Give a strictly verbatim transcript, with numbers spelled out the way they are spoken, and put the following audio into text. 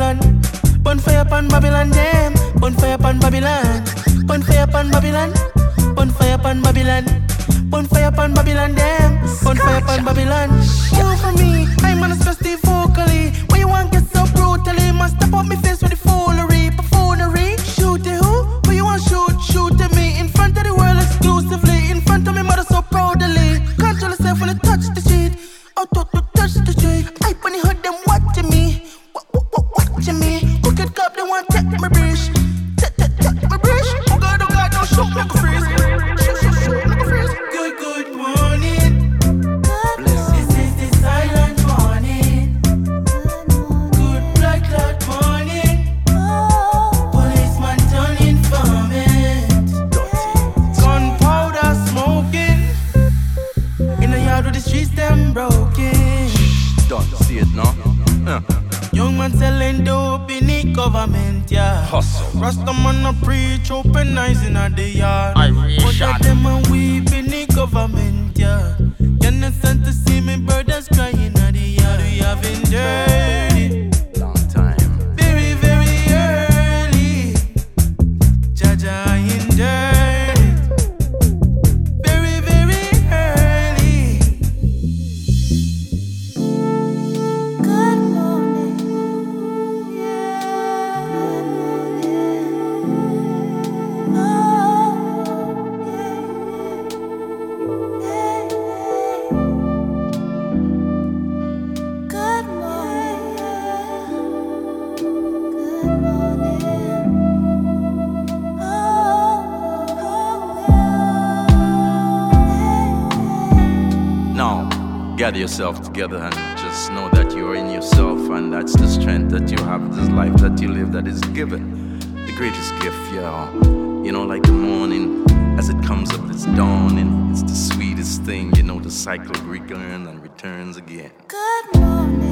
Babylon. Bonfire upon Babylon, them. Bonfire upon Babylon. Bonfire upon Babylon. Bonfire upon Babylon. Bonfire upon Babylon, them. Bonfire upon Babylon. You for me, I'm on a festive vocally. Why you want get so brutally? Must step up me face with the foolery, buffoonery. Shoot it who? Who you want shoot? Shoot at me in front of the world exclusively. In front of me mother so proudly. Control yourself when you touch the street. Out to touch the street. I when you heard them watching me. Watching me. Crooked cop they want take my bridge. Take take take my bridge. Oh God, oh God, don't shoot like a freeze. Shoot shoot shoot like a freeze. Good good morning. Bless. This is the silent morning. Good black cloud morning. Policeman turn informant. Gunpowder smoking. In the yard with the streets them broken. Don't see it now. Yeah. Young man selling dope in the government, yeah. Hustle. Rasta man a preach, open eyes in the yard. I really But shot. them a weep in the government, yeah. You're not sent to see me brothers crying in the yard. We have been dirty. Long time. Very, very early. Jaja in dirty. Very, very early. Good morning. Yeah. Good morning. Oh, yeah. Hey, hey. Good morning. Good morning. Oh, oh, yeah. Now, gather yourself together and just know that you are in yourself, and that's the strength that you have, this life that you live that is given. The greatest gift, yeah. You know, like the morning, as it comes up, it's dawning. It's the sweetest thing, you know, the cycle returns and returns again. Good morning.